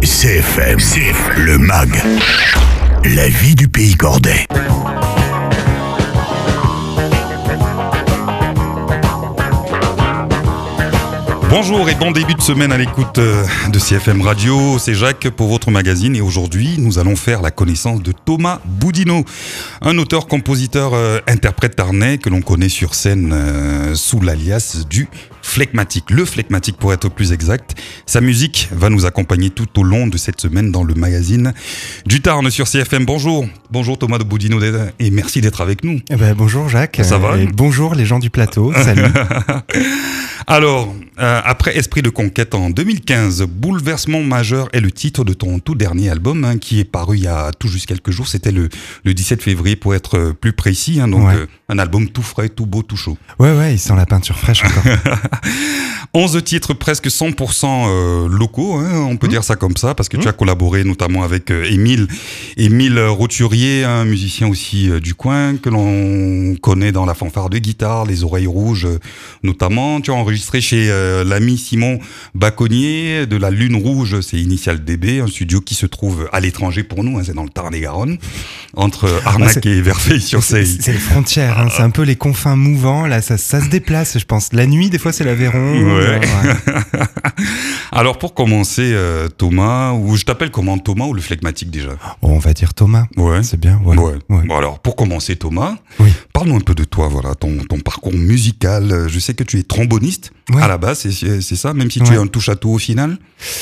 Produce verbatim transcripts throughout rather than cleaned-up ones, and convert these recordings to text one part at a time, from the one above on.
C F M, C F M, le mag, la vie du pays cordais. Bonjour et bon début de semaine à l'écoute de C F M Radio, c'est Jacques pour votre magazine et aujourd'hui nous allons faire la connaissance de Thomas Boudinot, un auteur, compositeur, euh, interprète tarnais que l'on connaît sur scène euh, sous l'alias du Flegmatique, le Flegmatique pour être plus exact. Sa musique va nous accompagner tout au long de cette semaine dans le magazine du Tarn sur C F M. Bonjour, bonjour Thomas de Boudinot et merci d'être avec nous. Eh ben, bonjour Jacques, ça va et bonjour les gens du plateau, salut. Alors, euh, après Esprit de conquête en deux mille quinze, Bouleversement majeur est le titre de ton tout dernier album hein, qui est paru il y a tout juste quelques jours. C'était le, le dix-sept février pour être plus précis. Hein, donc, ouais. euh, un album tout frais, tout beau, tout chaud. Ouais, ouais, il sent la peinture fraîche encore. onze titres presque cent pour cent euh, locaux, hein, on peut mmh. dire ça comme ça, parce que mmh. tu as collaboré notamment avec euh, Émile, Émile Roturier, un musicien aussi euh, du coin que l'on connaît dans la fanfare de guitare, les Oreilles Rouges euh, notamment. Tu as enregistré chez euh, l'ami Simon Baconnier de la Lune Rouge, c'est Initial D B, un studio qui se trouve à l'étranger pour nous, hein, c'est dans le Tarn-et-Garonne, entre Arnac ah, et Verfeil-sur-Seille. C'est, c'est les frontières, hein, c'est un peu les confins mouvants, là ça, ça se déplace je pense. La nuit des fois c'est l'Aveyron. Ouais. Ouais. Alors pour commencer euh, Thomas, ou je t'appelle comment, Thomas ou le Flegmatique déjà? Oh, on va dire Thomas, ouais. C'est bien. Ouais. Ouais. Ouais. Bon alors pour commencer Thomas, oui. parle-nous un peu de toi, voilà, ton, ton parcours musical. Je sais que tu es tromboniste ouais. à la base, c'est, c'est ça, même si tu ouais. es un touche-à-tout au final.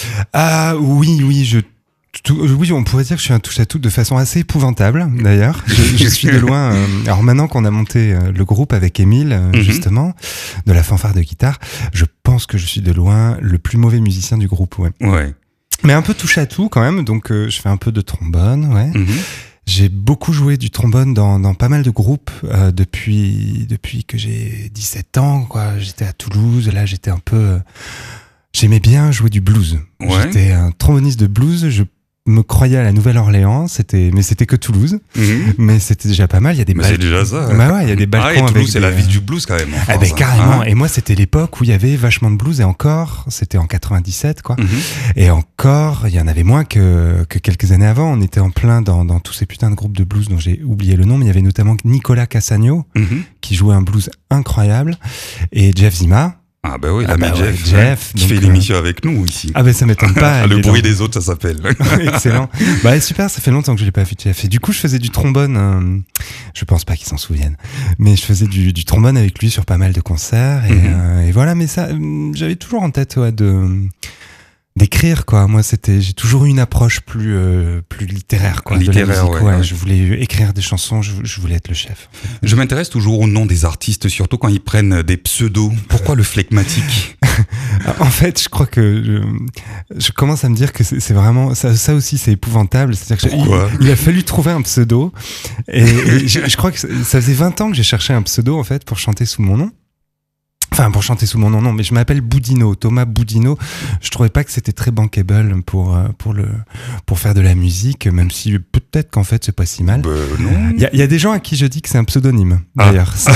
Ah oui, oui, je... Tout, oui, on pourrait dire que je suis un touche-à-tout de façon assez épouvantable, d'ailleurs. Je, je suis de loin... Euh, alors maintenant qu'on a monté euh, le groupe avec Émile, euh, mm-hmm. justement, de la fanfare de guitare, je pense que je suis de loin le plus mauvais musicien du groupe, ouais. Ouais. Mais un peu touche-à-tout quand même, donc euh, je fais un peu de trombone, ouais. Mm-hmm. J'ai beaucoup joué du trombone dans, dans pas mal de groupes euh, depuis, depuis que j'ai dix-sept ans, quoi. J'étais à Toulouse, là j'étais un peu... Euh, j'aimais bien jouer du blues. Ouais. J'étais un tromboniste de blues, je me croyais à la Nouvelle-Orléans, c'était, mais c'était que Toulouse, mmh. mais c'était déjà pas mal. Il y a des balcons. C'est déjà ça. Ouais. Bah ouais, il y a des balcons ah, et Toulouse, avec c'est des... la ville du blues quand même. Ah ben carrément. Ah. Et moi, c'était l'époque où il y avait vachement de blues et encore, c'était en quatre-vingt-dix-sept quoi. Mmh. Et encore, il y en avait moins que que quelques années avant. On était en plein dans dans tous ces putains de groupes de blues dont j'ai oublié le nom, mais il y avait notamment Nicolas Cassagno mmh. qui jouait un blues incroyable et Jeff Zima. Ah bah oui, ah l'ami bah Jeff, ouais, Jeff qui fait donc, l'émission euh... avec nous ici. Ah bah ça m'étonne pas. Le bruit dans... des autres, ça s'appelle. Excellent. Bah super, ça fait longtemps que je l'ai pas vu Jeff. Et du coup, je faisais du trombone. Euh, je pense pas qu'ils s'en souviennent, mais je faisais du, du trombone avec lui sur pas mal de concerts et, mm-hmm. euh, et voilà. Mais ça, euh, j'avais toujours en tête ouais, de d'écrire quoi. Moi, c'était, j'ai toujours eu une approche plus euh, plus littéraire quoi. Littéraire, de la musique, ouais, ouais, ouais. Je voulais écrire des chansons. Je, je voulais être le chef. En fait. Je m'intéresse toujours au nom des artistes, surtout quand ils prennent des pseudos. Pourquoi le Flegmatique? En fait, je crois que je, je commence à me dire que c'est, c'est vraiment ça, ça aussi, c'est épouvantable. C'est-à-dire que Pourquoi il, il a fallu trouver un pseudo, et, et je, je crois que ça, ça faisait vingt ans que j'ai cherché un pseudo en fait pour chanter sous mon nom. Enfin, pour chanter sous mon nom, non, mais je m'appelle Boudinot, Thomas Boudinot. Je trouvais pas que c'était très bankable pour pour le pour faire de la musique, même si peut-être qu'en fait c'est pas si mal. Bah, non. Il y a, y a des gens à qui je dis que c'est un pseudonyme, d'ailleurs. Ah.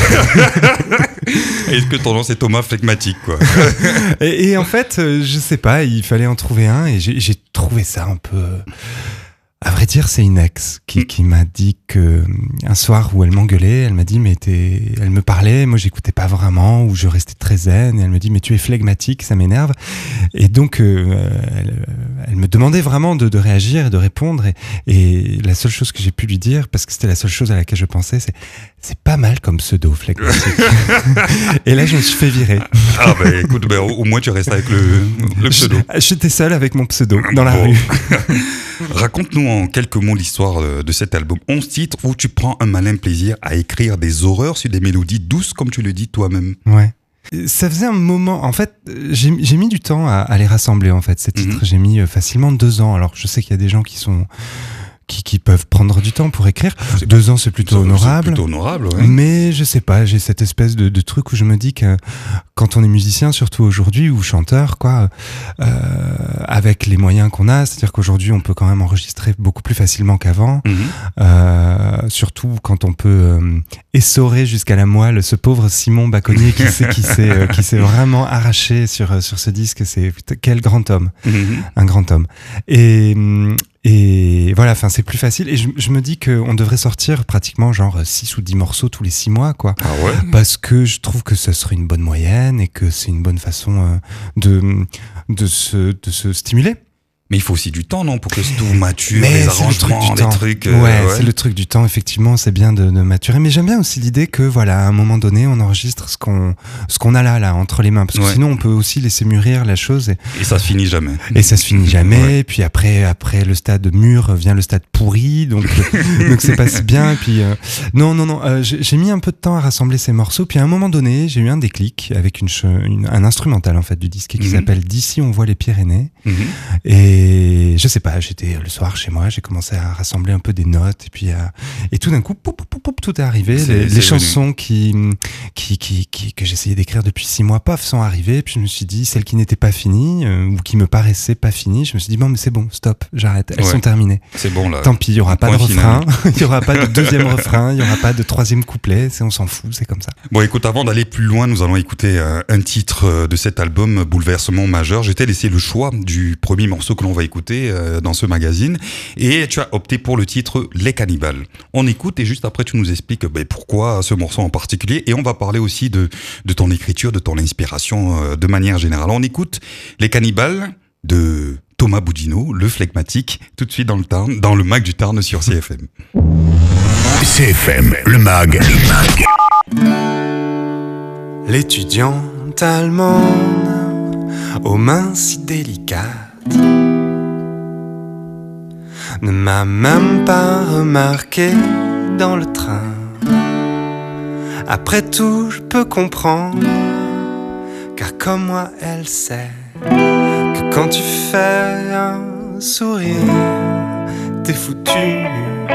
Est-ce que ton nom c'est Thomas Flegmatique, quoi? et, et en fait, je sais pas, il fallait en trouver un, et j'ai, j'ai trouvé ça un peu. À vrai dire, c'est une ex qui, qui m'a dit que un soir où elle m'engueulait, elle m'a dit mais t'es, elle me parlait, moi j'écoutais pas vraiment, ou je restais très zen, et elle me dit mais tu es flegmatique, ça m'énerve. Et donc euh, elle, elle me demandait vraiment de, de réagir et de répondre, et, et la seule chose que j'ai pu lui dire, parce que c'était la seule chose à laquelle je pensais, c'est c'est pas mal comme pseudo flegmatique. Et là je me suis fait virer. Ah bah écoute, bah, au, au moins tu restes avec le, le pseudo. J'étais seul avec mon pseudo dans la bon. rue. Raconte-nous en quelques mots l'histoire de cet album. onze titres où tu prends un malin plaisir à écrire des horreurs sur des mélodies douces, comme tu le dis toi-même. Ouais. Ça faisait un moment, en fait, j'ai, j'ai mis du temps à, à les rassembler, en fait, ces titres. Mm-hmm. J'ai mis facilement deux ans. Alors, je sais qu'il y a des gens qui sont... Qui, qui peuvent prendre du temps pour écrire. C'est Deux ans, c'est plutôt c'est, honorable. C'est plutôt honorable, ouais. Mais je sais pas, j'ai cette espèce de, de truc où je me dis que quand on est musicien, surtout aujourd'hui, ou chanteur, quoi, euh, avec les moyens qu'on a, c'est-à-dire qu'aujourd'hui, on peut quand même enregistrer beaucoup plus facilement qu'avant, mmh. euh, surtout quand on peut euh, essorer jusqu'à la moelle ce pauvre Simon Bacconnier qui s'est, qui s'est, euh, qui s'est vraiment arraché sur, sur ce disque. C'est quel grand homme, mmh. un grand homme. Et, et voilà, enfin, c'est plus facile. Et je, je me dis qu'on devrait sortir pratiquement genre six ou dix morceaux tous les six mois, quoi. Ah ouais. Parce que je trouve que ce serait une bonne moyenne et que c'est une bonne façon euh, de, de, se, de se stimuler. Mais il faut aussi du temps, non, pour que tout mature, mais les arrangements, les trucs. Euh, ouais, ouais, c'est le truc du temps. Effectivement, c'est bien de, de maturer. Mais j'aime bien aussi l'idée que, voilà, à un moment donné, on enregistre ce qu'on, ce qu'on a là, là, entre les mains. Parce que ouais. sinon, on peut aussi laisser mûrir la chose. Et, et ça se finit jamais. Et ça se finit jamais. Ouais. Et puis après, après le stade mûr vient le stade pourri. Donc, donc c'est pas si bien. Et puis, euh, non, non, non. Euh, j'ai, j'ai mis un peu de temps à rassembler ces morceaux. Puis à un moment donné, j'ai eu un déclic avec une, une un instrumental, en fait, du disque qui mm-hmm. s'appelle D'ici on voit les Pyrénées. Mm-hmm. Et Et je sais pas, j'étais le soir chez moi, j'ai commencé à rassembler un peu des notes et puis à... et tout d'un coup, poup, poup, poup, tout est arrivé. C'est, les, c'est les chansons qui, qui, qui, qui, que j'essayais d'écrire depuis six mois, paf, sont arrivées. Puis je me suis dit, celles qui n'étaient pas finies euh, ou qui me paraissaient pas finies, je me suis dit bon, mais c'est bon, stop, j'arrête, elles ouais. sont terminées. C'est bon là. Tant pis, il y aura pas de refrain, il y aura pas de deuxième refrain, il y aura pas de troisième couplet. C'est, on s'en fout, c'est comme ça. Bon, écoute, avant d'aller plus loin, nous allons écouter euh, un titre de cet album, Bouleversement majeur. J'ai laissé le choix du premier morceau que l'on va écouter euh, dans ce magazine et tu as opté pour le titre Les Cannibales. On écoute et juste après tu nous expliques ben, pourquoi ce morceau en particulier et on va parler aussi de, de ton écriture, de ton inspiration euh, de manière générale. On écoute Les Cannibales de Thomas Boudinot, le flegmatique, tout de suite dans le Tarn, dans le mag du Tarn sur C F M. C F M, le mag, le mag. L'étudiante allemande aux mains si délicates ne m'a même pas remarqué dans le train. Après tout, je peux comprendre, car comme moi, elle sait que quand tu fais un sourire, t'es foutu.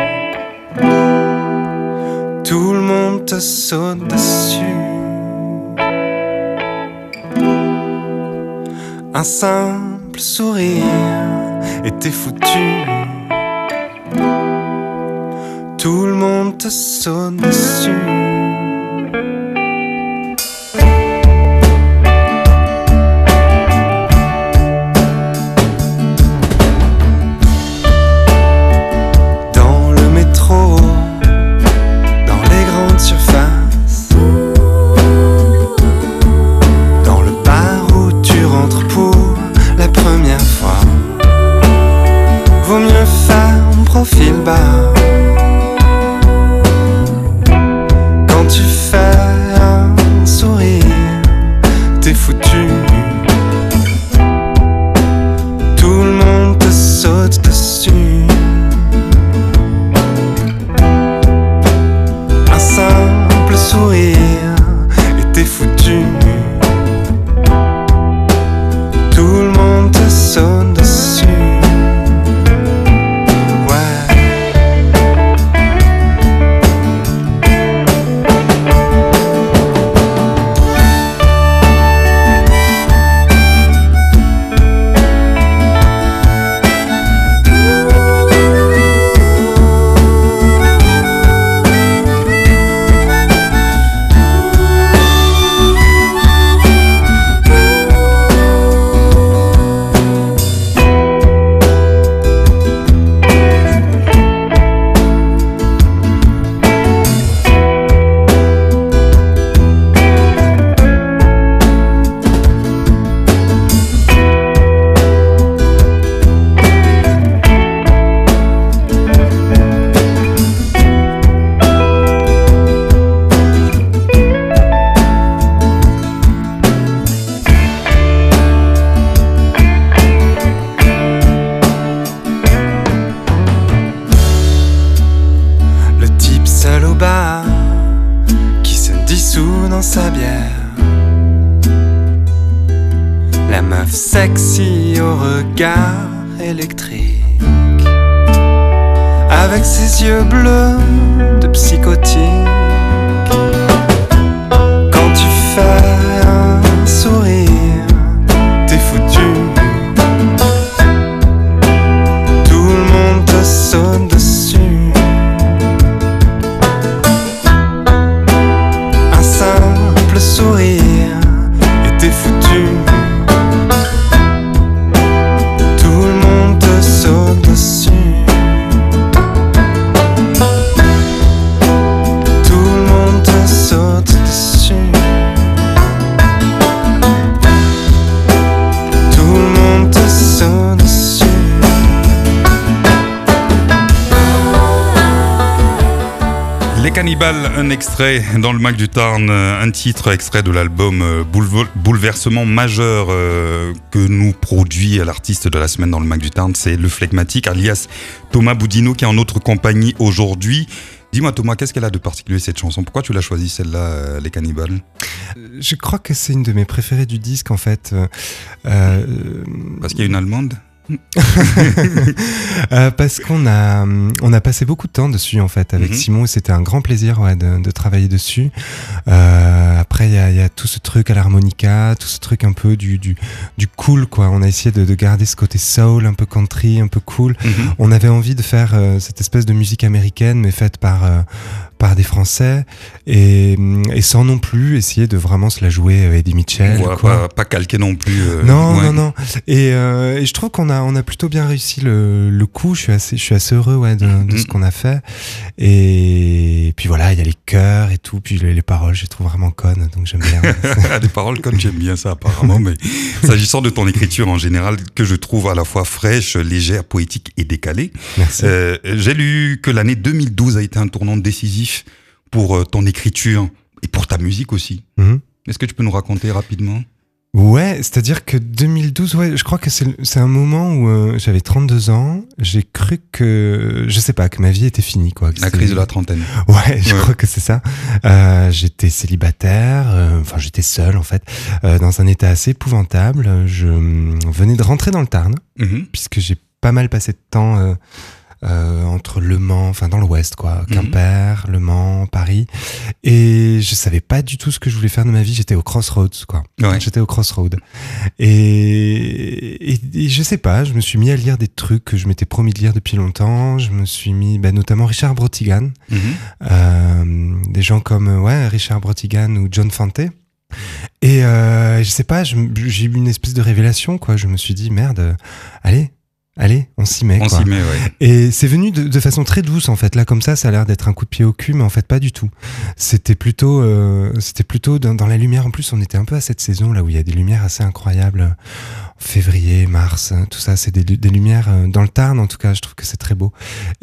Tout le monde te saute dessus. Un simple sourire et t'es foutu. Tout le monde te saute dessus. Dans le métro, dans les grandes surfaces, dans le bar où tu rentres pour la première fois, vaut mieux faire un profil bas. Tu fais un sourire, t'es foutu. Tout le monde te saute dessus. Un simple sourire et t'es foutu. Tout le monde te saute dessus. Sa bière, la meuf sexy au regard électrique, avec ses yeux bleus de psychotique. Quand tu fais un sourire, t'es foutu. Tout le monde te saute dessus. Un simple sourire et t'es foutu. Tout le monde te saute dessus. Saute dessus. Tout le monde te saute dessus. Les Cannibales, un extrait dans le Mag du Tarn, un titre extrait de l'album Bouleversement majeur euh, que nous produit l'artiste de la semaine dans le Mag du Tarn, c'est le Phlegmatique, alias Thomas Boudinot, qui est en notre compagnie aujourd'hui. Dis-moi Thomas, qu'est-ce qu'elle a de particulier cette chanson? Pourquoi tu l'as choisie celle-là, euh, Les Cannibales? Je crois que c'est une de mes préférées du disque en fait. Euh, Parce qu'il y a une Allemande? euh, parce qu'on a on a passé beaucoup de temps dessus en fait avec mm-hmm. Simon, et c'était un grand plaisir ouais, de, de travailler dessus. Euh, après il y a, y a tout ce truc à l'harmonica, tout ce truc un peu du du, du cool quoi. On a essayé de, de garder ce côté soul, un peu country, un peu cool. Mm-hmm. On avait envie de faire euh, cette espèce de musique américaine mais faite par euh, par des Français et, et sans non plus essayer de vraiment se la jouer euh, Eddie Mitchell. Ouais, quoi. Pas, pas calquer non plus. Euh, non, ouais. non, non. Et, euh, et je trouve qu'on a, on a plutôt bien réussi le, le coup. Je suis assez, je suis assez heureux ouais, de, de mm-hmm. ce qu'on a fait. Et puis voilà, il y a les chœurs et tout. Puis les, les paroles, je les trouve vraiment connes, donc j'aime bien. Des paroles connes, j'aime bien ça apparemment. Mais s'agissant de ton écriture en général, que je trouve à la fois fraîche, légère, poétique et décalée. Merci. Euh, j'ai lu que l'année deux mille douze a été un tournant décisif pour ton écriture et pour ta musique aussi. Mmh. Est-ce que tu peux nous raconter rapidement? Ouais, c'est-à-dire que deux mille douze, ouais, je crois que c'est, c'est un moment où euh, j'avais trente-deux ans, j'ai cru que, je sais pas, que ma vie était finie, quoi. La crise de la trentaine. Ouais, je ouais. crois que c'est ça. Euh, j'étais célibataire, euh, enfin j'étais seul en fait, euh, dans un état assez épouvantable. Je euh, venais de rentrer dans le Tarn, mmh. puisque j'ai pas mal passé de temps... Euh, Euh, entre Le Mans, enfin dans l'Ouest quoi, Quimper, mmh. Le Mans, Paris, et je savais pas du tout ce que je voulais faire de ma vie. J'étais au crossroads quoi, ouais. j'étais au crossroads et, et, et je sais pas, je me suis mis à lire des trucs que je m'étais promis de lire depuis longtemps. Je me suis mis, bah, notamment Richard Brotigan, mmh. euh, des gens comme ouais Richard Brotigan ou John Fante. Et euh, je sais pas, je, j'ai eu une espèce de révélation quoi. Je me suis dit merde, allez. Allez, on s'y met. On quoi. s'y met, ouais. Et c'est venu de, de façon très douce en fait. Là, comme ça, ça a l'air d'être un coup de pied au cul, mais en fait pas du tout. C'était plutôt, euh, c'était plutôt dans, dans la lumière. En plus, on était un peu à cette saison là où il y a des lumières assez incroyables. Février, mars, tout ça, c'est des, des lumières dans le Tarn. En tout cas, je trouve que c'est très beau.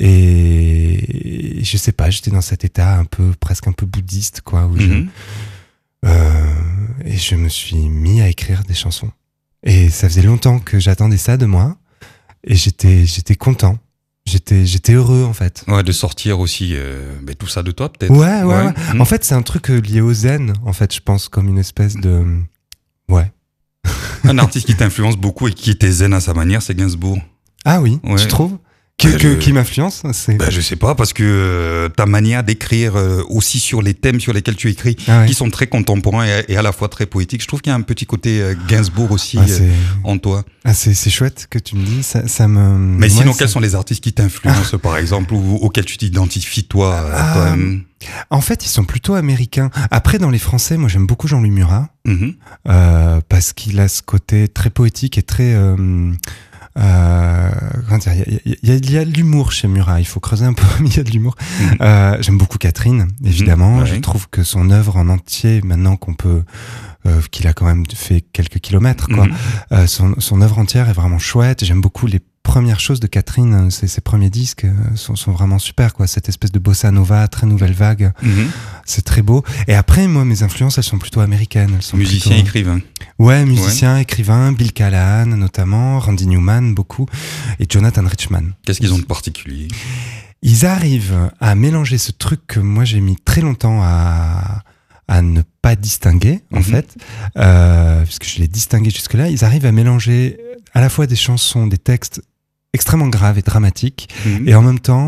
Et je sais pas, j'étais dans cet état un peu, presque un peu bouddhiste, quoi. Où mm-hmm. je, euh, et je me suis mis à écrire des chansons. Et ça faisait longtemps que j'attendais ça de moi. Et j'étais, j'étais content. J'étais, j'étais heureux, en fait. Ouais, de sortir aussi, euh, mais tout ça de toi, peut-être. Ouais, ouais, ouais. ouais. Mmh. En fait, c'est un truc lié au zen, en fait, je pense, comme une espèce de... Ouais. Un artiste qui t'influence beaucoup et qui était zen à sa manière, c'est Gainsbourg. Ah oui, ouais. Tu trouves que, bah, que, je... Qui m'influence c'est... bah, Je sais pas, parce que euh, ta manière d'écrire euh, aussi sur les thèmes sur lesquels tu écris, ah ouais. qui sont très contemporains et, et à la fois très poétiques, je trouve qu'il y a un petit côté euh, Gainsbourg aussi ah, euh, en toi. Ah, c'est, c'est chouette que tu me dis, ça, ça me... Mais sinon, ouais, quels ça... sont les artistes qui t'influencent, ah. par exemple, ou auxquels tu t'identifies, toi, ah. toi-même? En fait, ils sont plutôt américains. Après, dans les Français, moi, j'aime beaucoup Jean-Louis Murat, mm-hmm. euh, parce qu'il a ce côté très poétique et très... Euh, Euh, comment dire, il y, y, y, y a de l'humour chez Murat, il faut creuser un peu, mais il y a de l'humour. Mmh. Euh, j'aime beaucoup Catherine, évidemment. Mmh, ouais. Je trouve que son œuvre en entier, maintenant qu'on peut, euh, qu'il a quand même fait quelques kilomètres, quoi, mmh. euh, son, son œuvre entière est vraiment chouette. J'aime beaucoup les premières choses de Catherine, ses, ses premiers disques sont, sont vraiment super, quoi. Cette espèce de bossa nova, très nouvelle vague, mmh. c'est très beau. Et après, moi, mes influences, elles sont plutôt américaines. Elles sont musicien, plutôt... écrivain. Ouais, musicien, ouais. écrivain, Bill Callahan notamment, Randy Newman beaucoup, et Jonathan Richman. Qu'est-ce qu'ils ont de particulier ? Ils arrivent à mélanger ce truc que moi j'ai mis très longtemps à à ne pas distinguer, en mm-hmm. fait, euh, puisque je l'ai distingué jusque-là. Ils arrivent à mélanger à la fois des chansons, des textes extrêmement graves et dramatiques, mm-hmm. et en même temps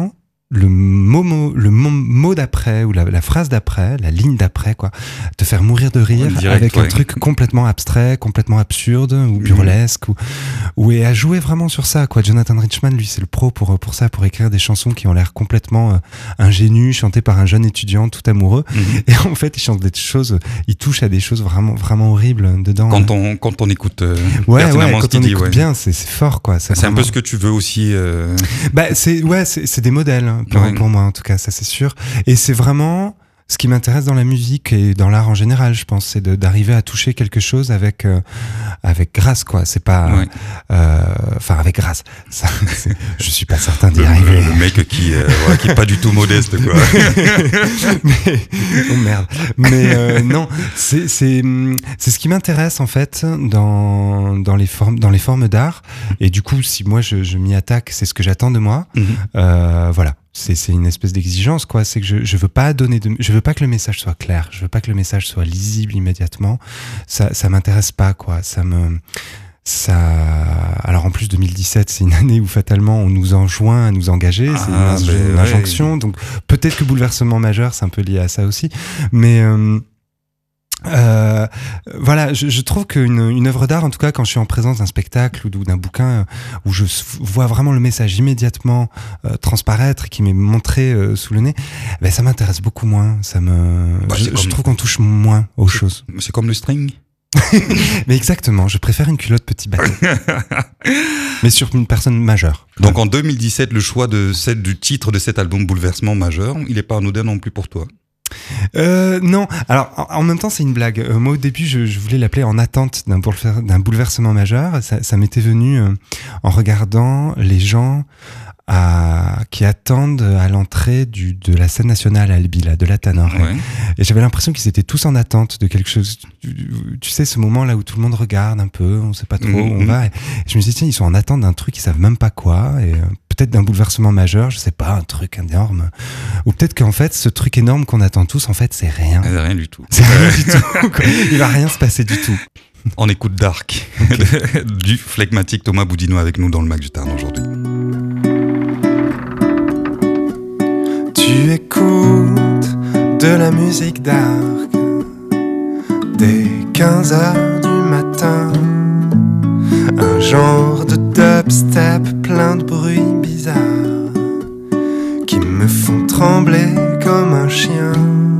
le mot, mot le mot, mot d'après ou la, la phrase d'après, la ligne d'après, quoi, te faire mourir de rire direct, avec ouais. un truc complètement abstrait, complètement absurde ou burlesque, mmh. ou, ou et à jouer vraiment sur ça, quoi. Jonathan Richman, lui, c'est le pro pour pour ça, pour écrire des chansons qui ont l'air complètement euh, ingénues, chantées par un jeune étudiant tout amoureux. Mmh. Et en fait, il chante des choses, il touche à des choses vraiment vraiment horribles dedans. Quand on quand on écoute euh, ouais, pertinemment ouais, ce quand on qu'il dit, écoute ouais. bien, c'est c'est fort, quoi. C'est, c'est vraiment... un peu ce que tu veux aussi. Euh... Bah c'est ouais, c'est c'est des modèles pour, ouais. pour moi en tout cas, ça c'est sûr. Et c'est vraiment ce qui m'intéresse dans la musique et dans l'art en général, je pense, c'est de, d'arriver à toucher quelque chose avec euh, avec grâce, quoi. C'est pas, enfin, ouais. euh, avec grâce. Ça, je suis pas certain d'y le, arriver. Le, le mec qui euh, ouais, qui est pas du tout modeste, quoi. Mais, oh merde. Mais euh, non, c'est c'est c'est ce qui m'intéresse en fait dans dans les formes dans les formes d'art. Et du coup, si moi je, je m'y attaque, c'est ce que j'attends de moi. Mm-hmm. Euh, voilà. C'est, c'est une espèce d'exigence, quoi. C'est que je, je veux pas donner de, je veux pas que le message soit clair. Je veux pas que le message soit lisible immédiatement. Ça, ça m'intéresse pas, quoi. Ça me, ça, alors en plus deux mille dix-sept, c'est une année où fatalement on nous enjoint à nous engager. Ah, c'est une, inj- une ouais. injonction. Donc peut-être que bouleversement majeur, c'est un peu lié à ça aussi. Mais, euh, Euh, voilà, je, je trouve qu'une une œuvre d'art, en tout cas quand je suis en présence d'un spectacle ou d'un bouquin où je vois vraiment le message immédiatement euh, transparaître, qui m'est montré euh, sous le nez, ben ça m'intéresse beaucoup moins. Ça me, bah, je, comme... je trouve qu'on touche moins aux c'est, choses. C'est comme le string. Mais exactement, je préfère une culotte petit bateau. Mais sur une personne majeure. Donc en deux mille dix-sept, le choix de cette, du titre de cet album, Bouleversement majeur, il n'est pas anodin non plus pour toi. Euh, non, alors en, en même temps c'est une blague. Euh, moi au début je, je voulais l'appeler En attente d'un, boulever- d'un bouleversement majeur. Ça, ça m'était venu euh, en regardant les gens à, qui attendent à l'entrée du, de la scène nationale à Albi, là, de la Tanor. Ouais. Et j'avais l'impression qu'ils étaient tous en attente de quelque chose. Tu, tu sais, ce moment là où tout le monde regarde un peu, on sait pas trop mmh. où on va. Et je me suis dit, tiens, ils sont en attente d'un truc, ils savent même pas quoi. Et euh, peut-être d'un bouleversement majeur, je sais pas, un truc énorme. Ou peut-être qu'en fait, ce truc énorme qu'on attend tous, en fait, c'est rien. C'est rien du tout. C'est rien du tout. Quoi. Il va rien se passer du tout. On écoute Dark, okay. Du flegmatique Thomas Boudinois avec nous dans le Mag du Tarn aujourd'hui. Tu écoutes de la musique dark dès quinze heures du matin. Un genre de dubstep plein de bruits bizarres qui me font trembler comme un chien.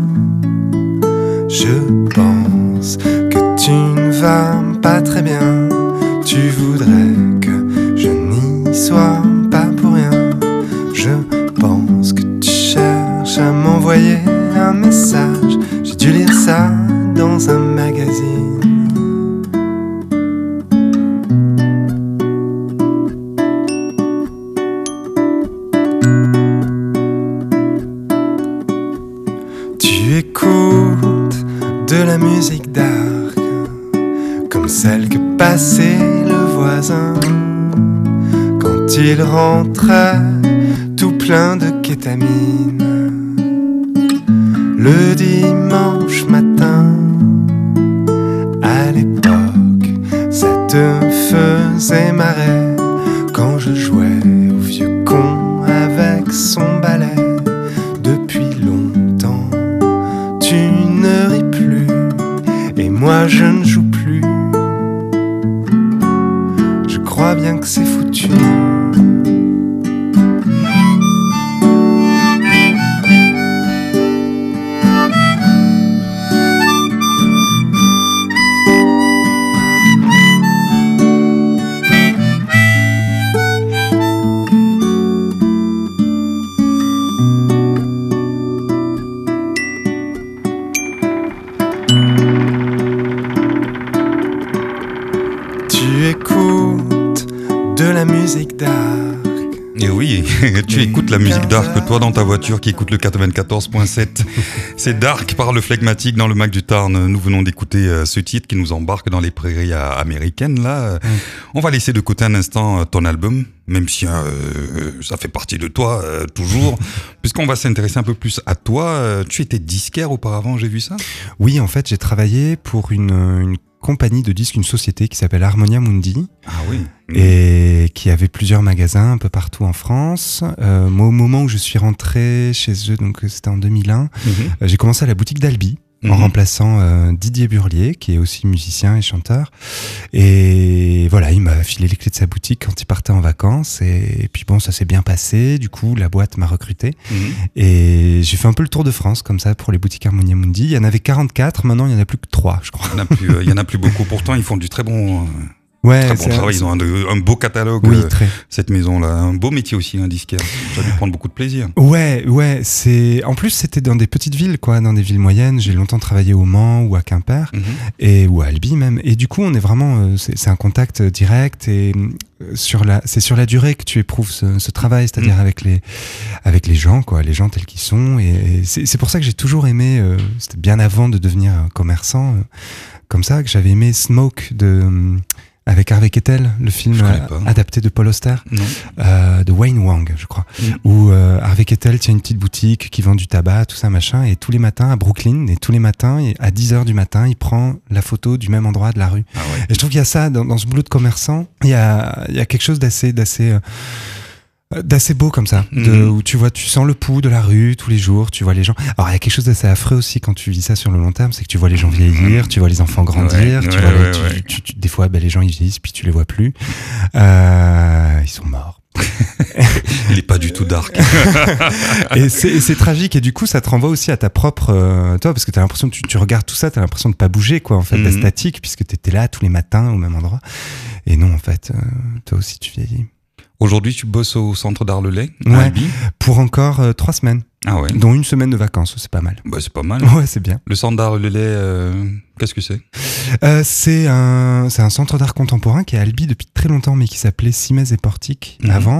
Je pense que tu ne vas pas très bien. Tu voudrais que je n'y sois pas pour rien. Je pense que tu cherches à m'envoyer un message. J'ai dû lire ça dans un magazine. Tu écoutes de la musique dark comme celle que passait le voisin quand il rentrait tout plein de kétamine le dimanche matin. À l'époque, ça te faisait marrer quand je jouais au vieux con avec son balai. Depuis longtemps, tu ne ris plus et moi je ne joue plus. Je crois bien que c'est foutu. Et oui, tu écoutes la musique dark, toi dans ta voiture qui écoute le quatre-vingt-quatorze point sept. C'est Dark par le flegmatique dans le Mag du Tarn. Nous venons d'écouter euh, ce titre qui nous embarque dans les prairies euh, américaines. Là, mm. On va laisser de côté un instant euh, ton album, même si euh, ça fait partie de toi euh, toujours, puisqu'on va s'intéresser un peu plus à toi. Euh, tu étais disquaire auparavant, j'ai vu ça ? Oui, en fait, j'ai travaillé pour une, une compagnie de disques, une société qui s'appelle Harmonia Mundi. Ah oui. Et qui avait plusieurs magasins un peu partout en France. Euh, moi, au moment où je suis rentré chez eux, donc c'était en deux mille un, mmh. euh, j'ai commencé à la boutique d'Albi. Mmh. En remplaçant euh, Didier Burlier, qui est aussi musicien et chanteur. Et voilà, il m'a filé les clés de sa boutique quand il partait en vacances. Et, et puis bon, ça s'est bien passé. Du coup, la boîte m'a recruté. Mmh. Et j'ai fait un peu le tour de France, comme ça, pour les boutiques Harmonia Mundi. Il y en avait quarante-quatre, maintenant il n'y en a plus que trois, je crois. Il n'y en, euh, en a plus beaucoup. Pourtant, ils font du très bon... Euh... Ouais, très bon travail, ils ont un, un beau catalogue, oui, euh, très. Cette maison-là, un beau métier aussi, un disquaire. Ça a dû prendre beaucoup de plaisir. Ouais, ouais, c'est. En plus, c'était dans des petites villes, quoi, dans des villes moyennes. J'ai longtemps travaillé au Mans ou à Quimper, mm-hmm. et ou à Albi même. Et du coup, on est vraiment, euh, c'est, c'est un contact direct et euh, sur la, c'est sur la durée que tu éprouves ce, ce travail, c'est-à-dire mm. avec les, avec les gens, quoi, les gens tels qu'ils sont. Et, et c'est, c'est pour ça que j'ai toujours aimé. Euh, c'était bien avant de devenir commerçant, euh, comme ça, que j'avais aimé Smoke de. Euh, avec Harvey Keitel, le film adapté de Paul Auster, euh, de Wayne Wang, je crois, mm. où euh, Harvey Keitel tient une petite boutique qui vend du tabac, tout ça, machin, et tous les matins à Brooklyn, et tous les matins, à dix heures du matin, il prend la photo du même endroit de la rue. Ah ouais. Et je trouve qu'il y a ça, dans, dans ce boulot de commerçant, il y a, il y a quelque chose d'assez... d'assez euh, d'assez beau comme ça, de, mmh. où tu vois, tu sens le pouls de la rue tous les jours, tu vois les gens. Alors il y a quelque chose d'assez affreux aussi quand tu vis ça sur le long terme, c'est que tu vois les gens vieillir, mmh. tu vois les enfants grandir, ouais, tu ouais, vois ouais, les, ouais. Tu, tu, tu, des fois ben, les gens ils vieillissent puis tu les vois plus, euh, ils sont morts. Il est pas du tout dark. et, c'est, et c'est tragique, et du coup ça te renvoie aussi à ta propre euh, toi, parce que t'as l'impression que tu, tu regardes tout ça, t'as l'impression de pas bouger, quoi, en fait, mmh. d'être statique, puisque t'étais là tous les matins au même endroit, et non, en fait, euh, toi aussi tu vieillis. Aujourd'hui, tu bosses au centre d'art Le Lay, ouais, Albi. Pour encore euh, trois semaines. Ah ouais. Dont une semaine de vacances, c'est pas mal. Bah, c'est pas mal. Ouais, c'est bien. Le centre d'art Le Lay, euh, qu'est-ce que c'est euh, c'est, un, c'est un centre d'art contemporain qui est à Albi depuis très longtemps, mais qui s'appelait Simez et Portique mmh. avant.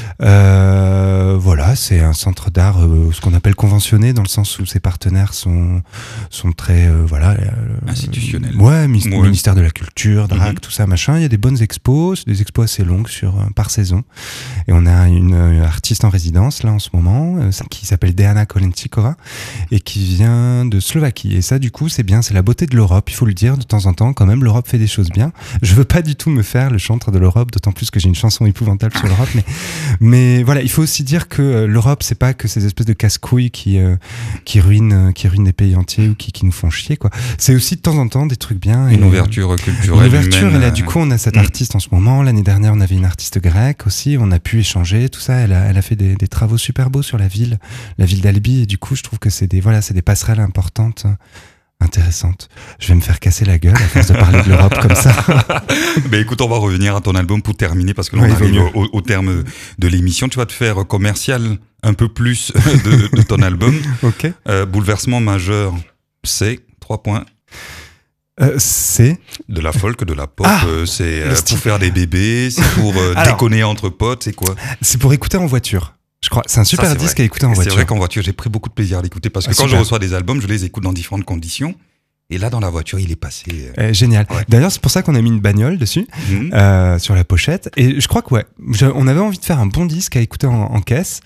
Euh, voilà, c'est un centre d'art, euh, ce qu'on appelle conventionné, dans le sens où ses partenaires sont, sont très... Euh, voilà, euh, institutionnels. Ouais, mi- ouais, ministère de la Culture, Drac, mmh. tout ça, machin. Il y a des bonnes expos, c'est des expos assez longues sur, euh, par saison. Et on a une, une artiste en résidence, là, en ce moment, euh, qui s'appelle Deana Kolencikova, et qui vient de Slovaquie. Et ça, du coup, c'est bien, c'est la beauté de l'Europe, il faut le dire, de temps en temps, quand même, l'Europe fait des choses bien. Je veux pas du tout me faire le chantre de l'Europe, d'autant plus que j'ai une chanson épouvantable sur l'Europe, mais, mais voilà, il faut aussi dire que euh, l'Europe, c'est pas que ces espèces de casse-couilles qui, euh, qui ruinent, qui ruinent des pays entiers ou qui, qui nous font chier, quoi. C'est aussi de temps en temps des trucs bien. Une et, ouverture culturelle. Une ouverture, humaine, et là, du coup, on a cette mmh. artiste en ce moment. L'année dernière, on avait une artiste grecque aussi, on a pu échanger, tout ça. Elle a, elle a fait des, des travaux super beaux sur la ville, la ville d'Albi, et du coup, je trouve que c'est des, voilà, c'est des passerelles importantes. Intéressante. Je vais me faire casser la gueule à force de parler de l'Europe comme ça. Mais écoute, on va revenir à ton album pour terminer, parce que là, ouais, on arrive au, au terme de l'émission. Tu vas te faire commercial un peu plus de, de ton album. Ok. Euh, bouleversement majeur, c'est trois points. Euh, c'est de la folk, de la pop, ah, euh, c'est euh, pour faire des bébés, c'est pour euh, Alors, déconner entre potes, c'est quoi? C'est pour écouter en voiture. Je crois, c'est un super ça, c'est disque vrai. À écouter en et voiture. C'est vrai qu'en voiture, j'ai pris beaucoup de plaisir à l'écouter, parce que ah, quand super. Je reçois des albums, je les écoute dans différentes conditions. Et là, dans la voiture, il est passé. Euh... Euh, génial. Ouais. D'ailleurs, c'est pour ça qu'on a mis une bagnole dessus, mmh. euh, sur la pochette. Et je crois que ouais, je, on avait envie de faire un bon disque à écouter en, en caisse.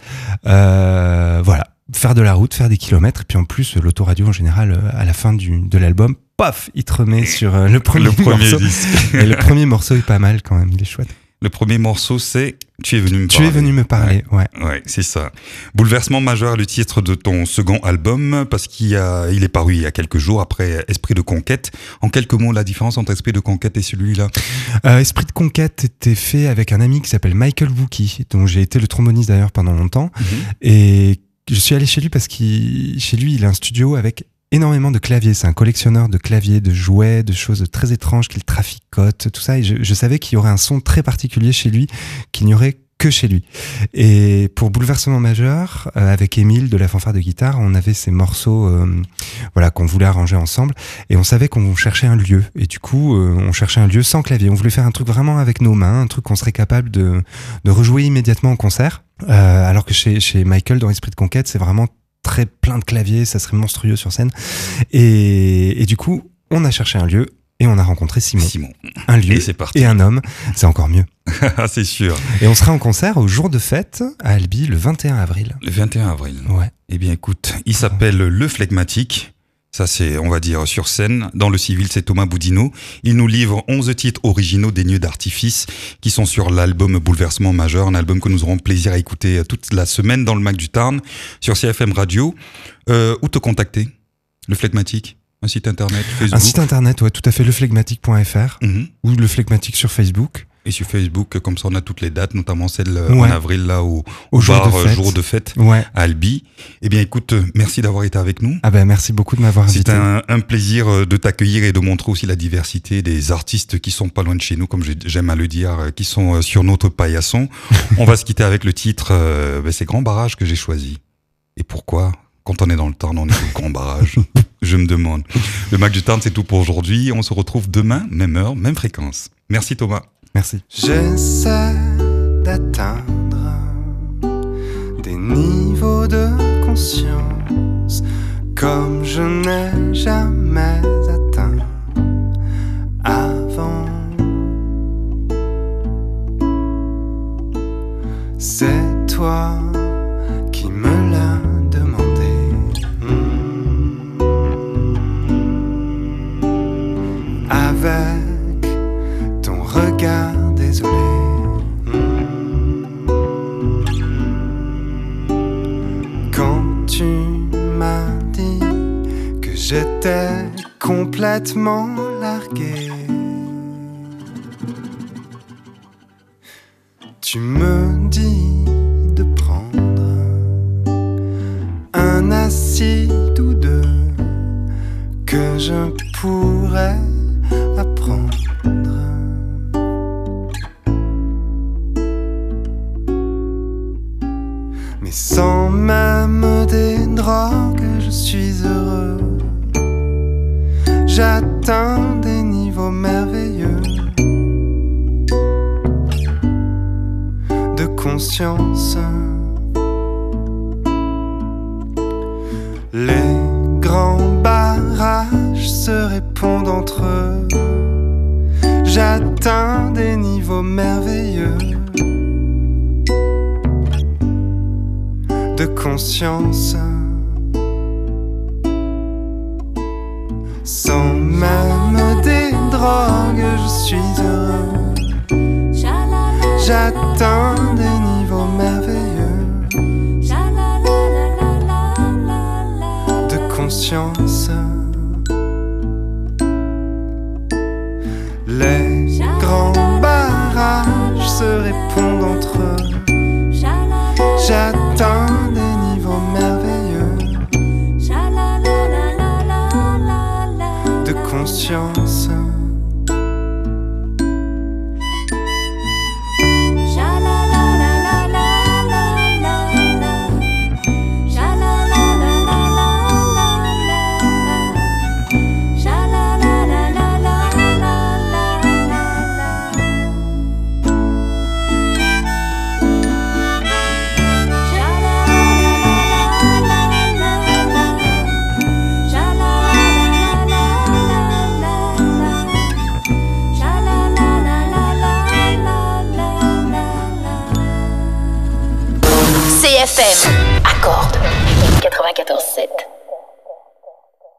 Euh, voilà, faire de la route, faire des kilomètres. Et puis en plus, l'autoradio en général, à la fin du, de l'album, paf, il te remet sur euh, le premier, le premier morceau. disque. Et le premier morceau est pas mal quand même, il est chouette. Le premier morceau, c'est « Tu es venu me tu parler ». Tu es venu me parler, ouais. Ouais, ouais c'est ça. Bouleversement majeur, le titre de ton second album, parce qu'il y a, il est paru il y a quelques jours après Esprit de conquête. En quelques mots, la différence entre Esprit de conquête et celui-là? euh, Esprit de conquête était fait avec un ami qui s'appelle Michael Wookie, dont j'ai été le tromboniste d'ailleurs pendant longtemps. Mm-hmm. Et je suis allé chez lui parce qu'il, chez lui, il a un studio avec énormément de claviers, c'est un collectionneur de claviers, de jouets, de choses très étranges qu'il traficote, tout ça, et je, je savais qu'il y aurait un son très particulier chez lui, qu'il n'y aurait que chez lui. Et pour Bouleversement majeur, euh, avec Émile de la fanfare de guitare, on avait ces morceaux euh, voilà, qu'on voulait arranger ensemble, et on savait qu'on cherchait un lieu, et du coup euh, on cherchait un lieu sans clavier, on voulait faire un truc vraiment avec nos mains, un truc qu'on serait capable de, de rejouer immédiatement en concert, euh, alors que chez, chez Michael dans Esprit de conquête, c'est vraiment très plein de claviers, ça serait monstrueux sur scène. Et, et du coup, on a cherché un lieu et on a rencontré Simon. Simon. Un lieu et, c'est parti. Et un homme, c'est encore mieux. C'est sûr. Et on sera en concert au jour de fête à Albi le vingt et un avril. Le vingt et un avril. Ouais. Eh bien écoute, il s'appelle Le Phlegmatique. Ça, c'est, on va dire, sur scène. Dans le civil, c'est Thomas Boudinot. Il nous livre onze titres originaux dénués d'artifice qui sont sur l'album Bouleversement Majeur, un album que nous aurons plaisir à écouter toute la semaine dans le Mac du Tarn, sur C F M Radio. Euh, où te contacter? Le Phlegmatique? Un site internet? Facebook? Un site internet, ouais, tout à fait, leflegmatique point f r Mm-hmm. ou le Phlegmatique sur Facebook. Et sur Facebook, comme ça, on a toutes les dates, notamment celle ouais. en avril, là, au, au, au jour, bar de fête. jour de fête ouais. à Albi. Eh bien, écoute, merci d'avoir été avec nous. Ah ben, merci beaucoup de m'avoir invité. C'est un, un plaisir de t'accueillir et de montrer aussi la diversité des artistes qui sont pas loin de chez nous, comme j'aime à le dire, qui sont sur notre paillasson. On va se quitter avec le titre, euh, ben, c'est Grand Barrage que j'ai choisi. Et pourquoi? Quand on est dans le Tarn, on est au Grand Barrage. Je me demande. Le Mac du Tarn, c'est tout pour aujourd'hui. On se retrouve demain, même heure, même fréquence. Merci Thomas. Merci. J'essaie d'atteindre des niveaux de conscience comme je n'ai jamais atteint avant. C'est toi qui me l'as demandé. Mmh. Avec ton regard désolé. Mmh. Quand tu m'as dit que j'étais complètement largué, tu me dis de prendre un acide ou deux que je pourrais apprendre. Mais sans même des drogues, je suis heureux. J'atteins des niveaux merveilleux de conscience. Les grands barrages se répondent entre eux. J'atteins des niveaux merveilleux de conscience. Sans même des drogues, je suis heureux. J'atteins des niveaux merveilleux de conscience. Les grands barrages se répondent entre eux. J'atteins des niveaux merveilleux de conscience. C F M, accorde quatre-vingt-quatorze sept.